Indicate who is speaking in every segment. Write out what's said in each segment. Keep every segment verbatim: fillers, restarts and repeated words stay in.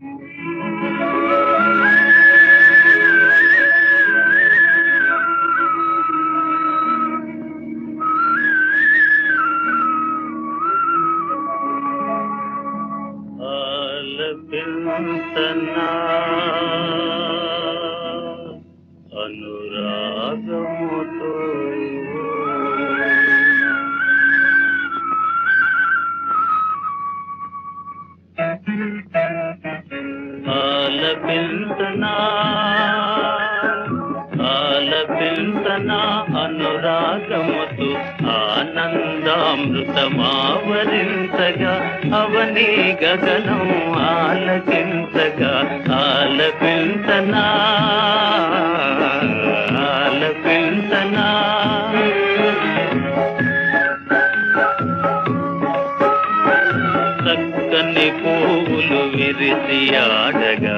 Speaker 1: ఆలపించనా అనురాగముతో ఆలపించనా ఆలపించనా అనురాగముతో ఆనందామృతమావరించగా అవని గగనం ఆలకించగా ఆలపించనా ఆలపించనా చక్కని పువ్వులు విరిసి ఆడగా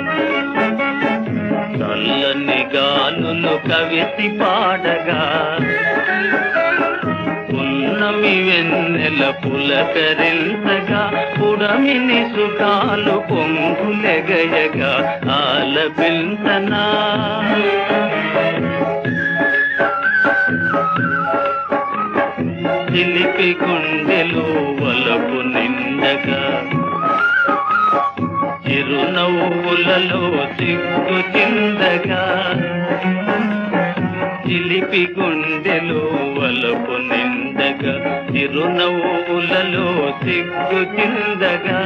Speaker 1: చల్లని గాలులు కవిసి పాడగా పున్నమి వెన్నెల పులకరించగా పుడమిని సుఖాలు పొంగులెగయగా ఆలపించనా చిలిపి గుండెలు వలపు నిండగా చిరునవ్వులలో సిగ్గు చిందగా చిలిపి గుండెలు వలపు నిండగా చిరునవ్వులలో సిగ్గు చిందగా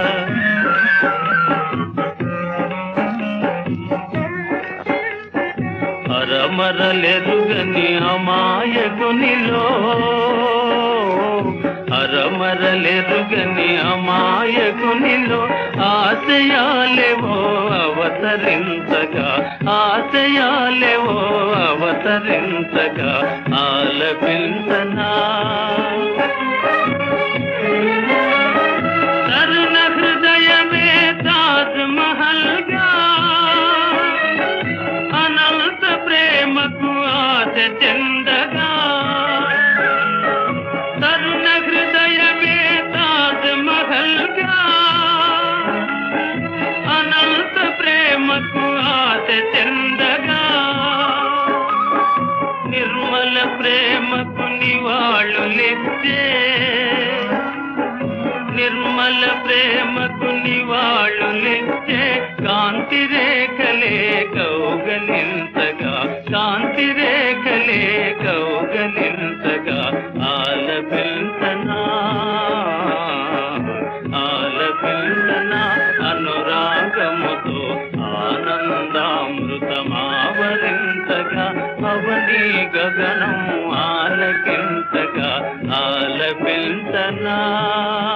Speaker 1: అరమరలెరుగని అమాయకునిలో అరమరలెరుగని అమాయకునిలో ఆశయాలేవో అవతరించగా ఆశయాలేవో అవతరించగా ఆలపించనా తరుణ హృదయమే తాజ్ మహల్ గా అనంత ప్రేమకు ఆశ చెందగా తరుణ హృదయమే తాజ్ మహల్ గా అనంత ప్రేమకు ఆశ చెందగా నిర్మల ప్రేమకు నివాళులెత్తే నిర్మల ప్రేమకు నివాళులెత్తే కాంతి రేఖలే కౌగలించగా కాంతి రేఖలే కౌగలించగా ఆలపించనా ఆలపించనా అనురాగముతో ఆనందామృతమావరించగా అవని గగనం ఆలకించగా ఆలపించనా